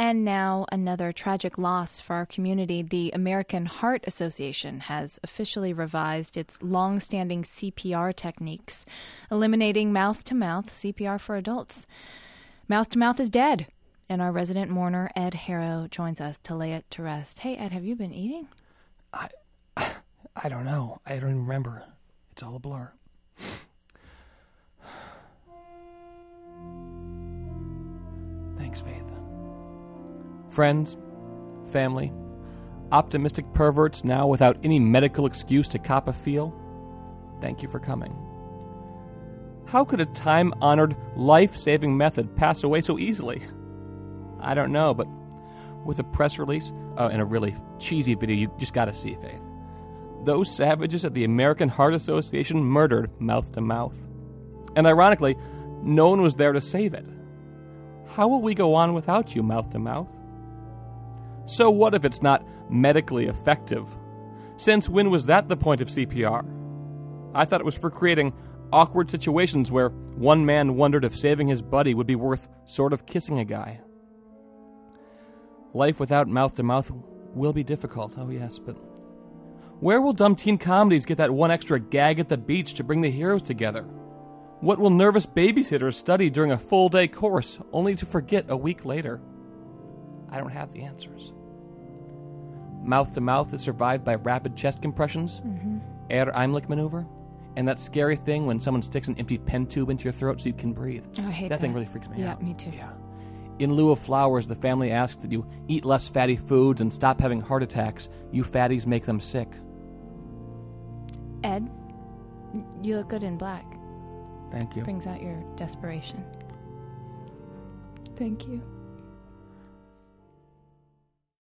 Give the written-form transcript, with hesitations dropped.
And now another tragic loss for our community. The American Heart Association has officially revised its long-standing CPR techniques, eliminating mouth-to-mouth CPR for adults. Mouth-to-mouth is dead, and our resident mourner, Ed Harrow, joins us to lay it to rest. Hey, Ed, have you been eating? I don't know. I don't even remember. It's all a blur. Thanks, Faith. Friends, family, optimistic perverts now without any medical excuse to cop a feel, thank you for coming. How could a time-honored, life-saving method pass away so easily? I don't know, but with a press release and a really cheesy video you just gotta see, Faith. Those savages at the American Heart Association murdered mouth-to-mouth. And ironically, no one was there to save it. How will we go on without you, mouth-to-mouth? So what if it's not medically effective? Since when was that the point of CPR? I thought it was for creating awkward situations where one man wondered if saving his buddy would be worth sort of kissing a guy. Life without mouth-to-mouth will be difficult, oh yes, but where will dumb teen comedies get that one extra gag at the beach to bring the heroes together? What will nervous babysitters study during a full-day course only to forget a week later? I don't have the answers. Mouth-to-mouth is survived by rapid chest compressions, air Heimlich maneuver, and that scary thing when someone sticks an empty pen tube into your throat so you can breathe. Oh, I hate that thing really freaks me out. Yeah, me too. Yeah. In lieu of flowers, the family asks that you eat less fatty foods and stop having heart attacks. You fatties make them sick. Ed, you look good in black. Thank you. Brings out your desperation. Thank you.